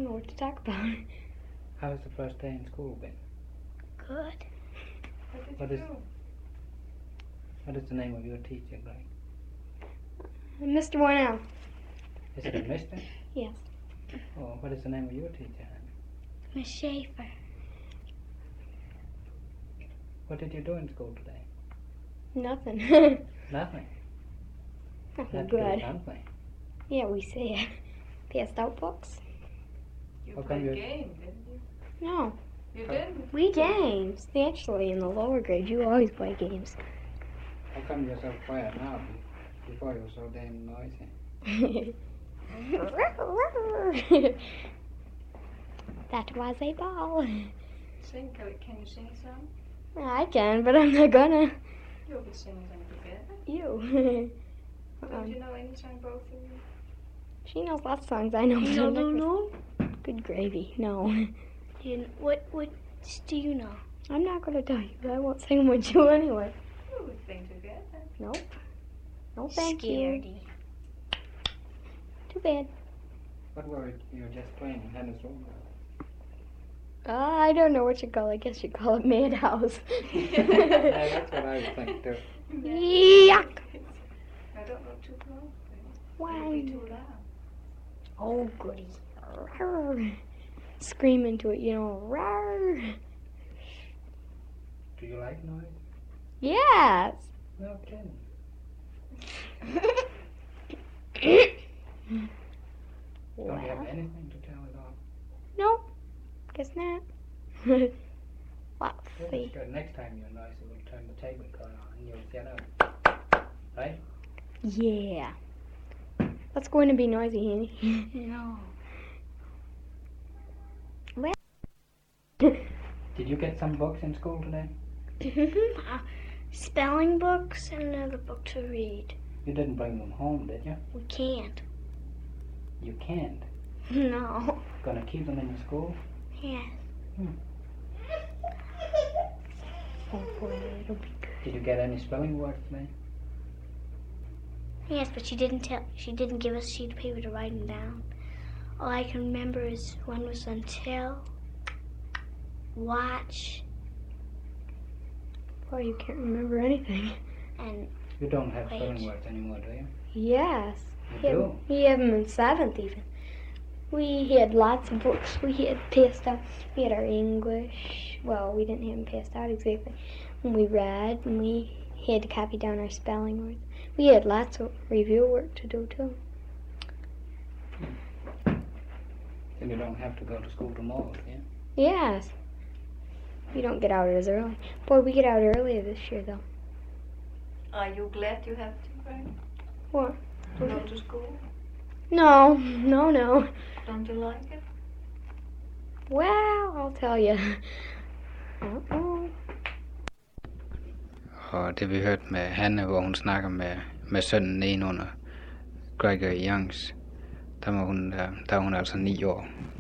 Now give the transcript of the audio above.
don't know what to talk about. How's the first day in school been? Good. What is the name of your teacher, Greg? Mr. Warnell. Is it a mister? Yes. Oh, what is the name of your teacher? Miss Schaefer. What did you do in school today? Nothing. Nothing. Nothing Had to do good. something. Yeah, we say it. Passed out books? You How come played you- games, didn't you? No. You didn't? We games. Naturally, in the lower grades, you always play games. How come you're so quiet now? Before you were so damn noisy. That was a ball. Sing, can you sing a song? I can, but I'm not gonna. You'll be singing them together. You. Don't you know any song, both of you? She knows lots of songs. I know. but I'm not gonna- No. Good gravy. No. What do you know? I'm not gonna tell you. I won't sing with you anyway. You would sing together. Nope. No, thank you. Scaredy. Too bad. What were you just playing in Hannah's room? I don't know what you call it. I guess you call it madhouse. Yeah, that's what I would think too. Yuck. I don't go too close. It'll Why? be too loud. Oh, goody. Rawr. Scream into it, you know. Rawr. Do you like noise? Yes. No kidding. Don't you have Well, anything to tell at all? nope. Guess not. Let's Well, see. that's good. Next time you're noisy, we'll turn the tape recorder on and you'll get up. Right? Yeah. Let's go in and be noisy, Annie. No. Did you get some books in school today? Spelling books and another book to read. You didn't bring them home, did you? We can't. You can't. No. Gonna keep them in the school? Yeah. Oh boy, it'll be good. Did you get any spelling words today? Yes, but she didn't give us a sheet of paper to write them down. All I can remember is one was until, watch, Boy, you can't remember anything. and You don't have Wait. spelling words anymore, do you? Yes. You do? We have them in 7th even. We had lots of books we had passed out. We had our English. Well, we didn't have them passed out exactly. And we read and we had to copy down our spelling words. We had lots of review work to do too. Then you don't have to go to school tomorrow, yeah? Yes. We don't get out as early. Boy, we get out earlier this year though. Are you glad you have to, Greg? What? To go to school? No, no. Don't you like it? Well, I'll tell you. Uh-oh. Og det vi hørte med Hanne, hvor hun snakker med sønnen nedenunder Gregory Youngs, der var hun altså 9 år.